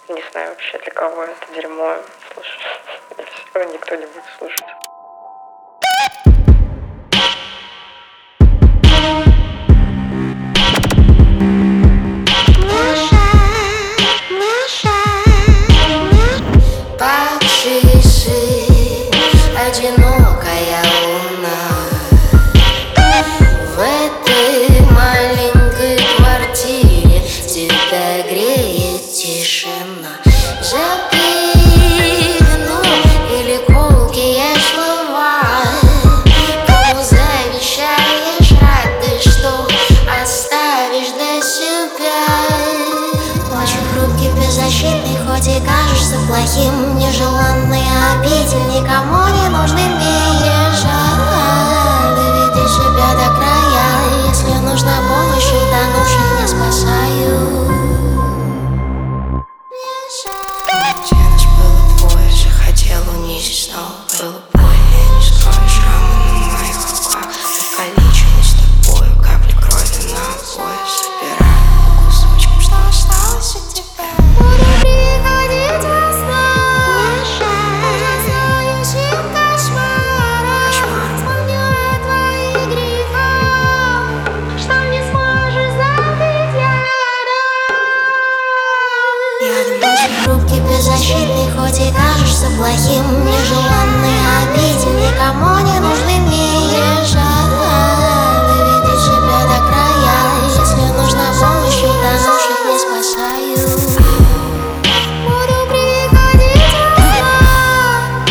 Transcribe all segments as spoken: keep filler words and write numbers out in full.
Не знаю вообще, для кого это дерьмо слушать. И все, никто не будет слушать. Одинокая луна в этой маленькой квартире, тебя греет тишина. Жалкие вино или колкие слова, кому завещаешь радость, что оставишь для себя. Очень хрупкий, беззащитный, хоть и кажешься плохим, нежеланный обитель, никому не нужный мне жаль. Доведи себя до края, если нужна помощь, утонувших не спасаю. Где нас было двое, захотел унизить снова, было больно, я не скрою шрамы на моих руках, покалеченность тобою, капли крови на обои, собираю по кусочкам, что осталось от тебя. Буду приходить во снах, ужасающим кошмаром, вспомню о твоих грехах, что не сможешь забыть рядом. Рядом очень хрупкий, беззащитный, хоть и кажешься плохим, нежеланный обитель, никому не нужный мне жаль. Доведи себя до края, если нужна помощь, утонувших не спасаю. Буду приходить во снах,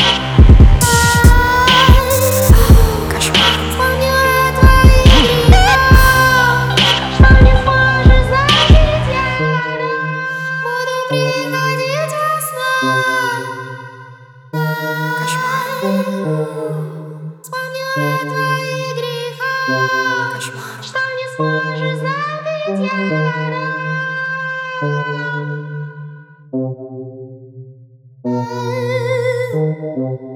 вспомню о твоих грехах, что не сможешь забыть рядом. Буду приходить во снах, вспомню о твоих грехах, что не сможешь забыть рядом.